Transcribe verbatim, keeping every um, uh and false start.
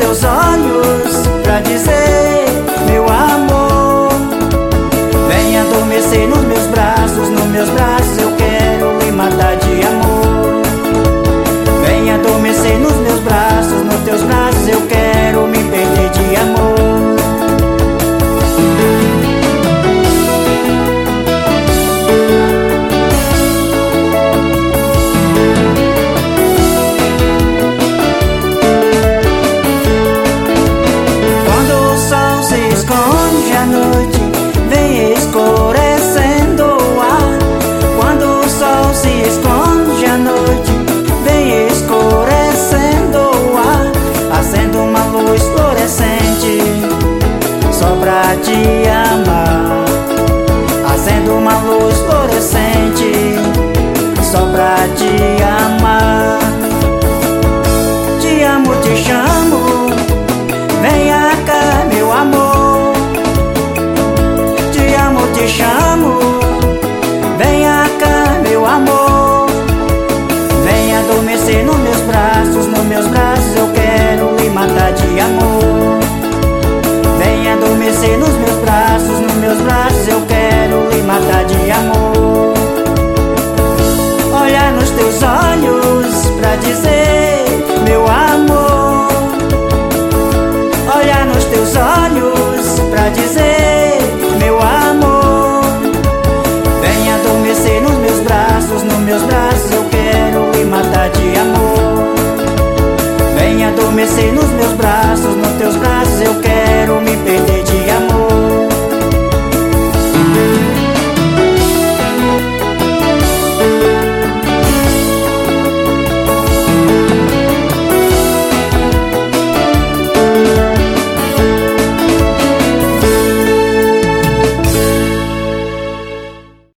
teus olhos pra dizer, meu amor. Vem adormecer nos meus braços, nos meus braços eu quero me matar de amor. Vem adormecer nos meus braços, nos teus braços eu quero me perder de amor. Esconde a noite, vem escurecendo o ar. Quando o sol se esconde à noite, vem escurecendo o ar. Acendo uma luz fluorescente só pra te amar. Acendo uma luz fluorescente só pra te amar. Te amo, te chamo, venha cá, meu amor. Te chamo, venha cá, meu amor. Vem adormecer nos meus braços, nos meus braços eu quero me matar de amor. Vem adormecer nos meus braços, nos meus braços eu quero me matar de amor. Olhar nos teus olhos pra dizer, meu amor. Olhar nos teus olhos pra dizer, meu amor. Nos meus braços eu quero me matar de amor. Vem adormecer nos